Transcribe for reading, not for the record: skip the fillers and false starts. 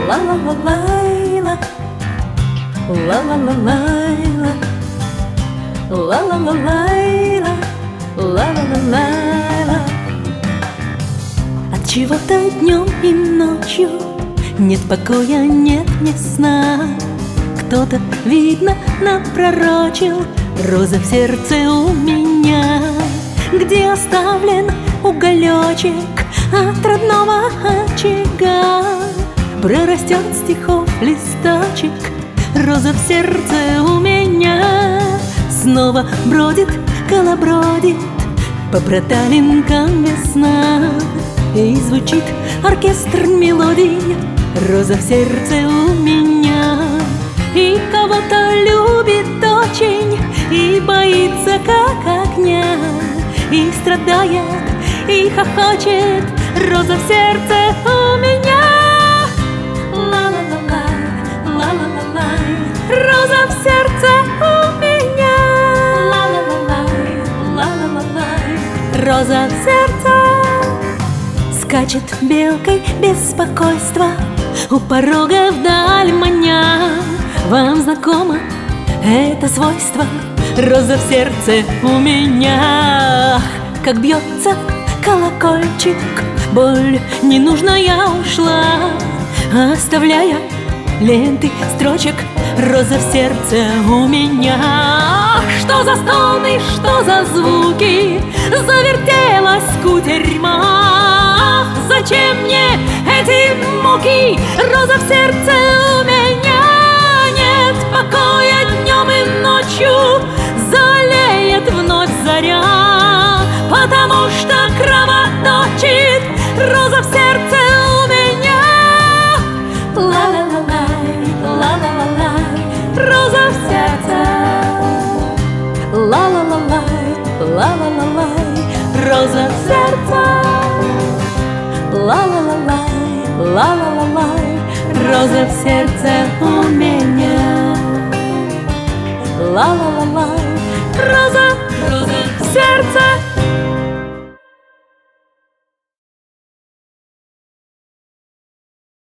ла-ла-ла-лайла, ла-ла-ла-лайла, ла-ла-ла-лайла, ла-ла-ла-лайла. Отчего-то днем и ночью нет покоя, нет ни сна. Кто-то, видно, напророчил роза в сердце у меня, где оставлен уголечек от родного очага. Прорастет стихов листочек, роза в сердце у меня. Снова бродит, колобродит по проталинкам весна, и звучит оркестр мелодий, роза в сердце у меня. И кого-то любит очень, и боится как огня, и страдает, и хохочет, роза в сердце у меня. Ла-ла-ла-лай, ла-ла-ла-лай, роза в сердце у меня. Ла-ла-ла-лай, ла-ла-ла-лай, роза в сердце. Скачет белкой беспокойство у порога вдаль маня. Вам знакомо это свойство, роза в сердце у меня. Ах, как бьется колокольчик, боль ненужная ушла, оставляя ленты строчек, роза в сердце у меня. Что за стоны, что за звуки, завертелась кутерьма. Зачем мне эти муки, роза в сердце у меня? Нет покоя днем и ночью, залеет вновь заря, потому что кровоточит роза в сердце у меня. Ла-ла-ла-лай, ла-ла-ла-лай, роза в сердце. Ла-ла-ла-лай, ла-ла-ла-лай, роза в сердце. Ла-ла-ла-лай, ла-ла-ла-лай, роза в сердце у меня. Ла-ла-ла-лай, роза в сердце.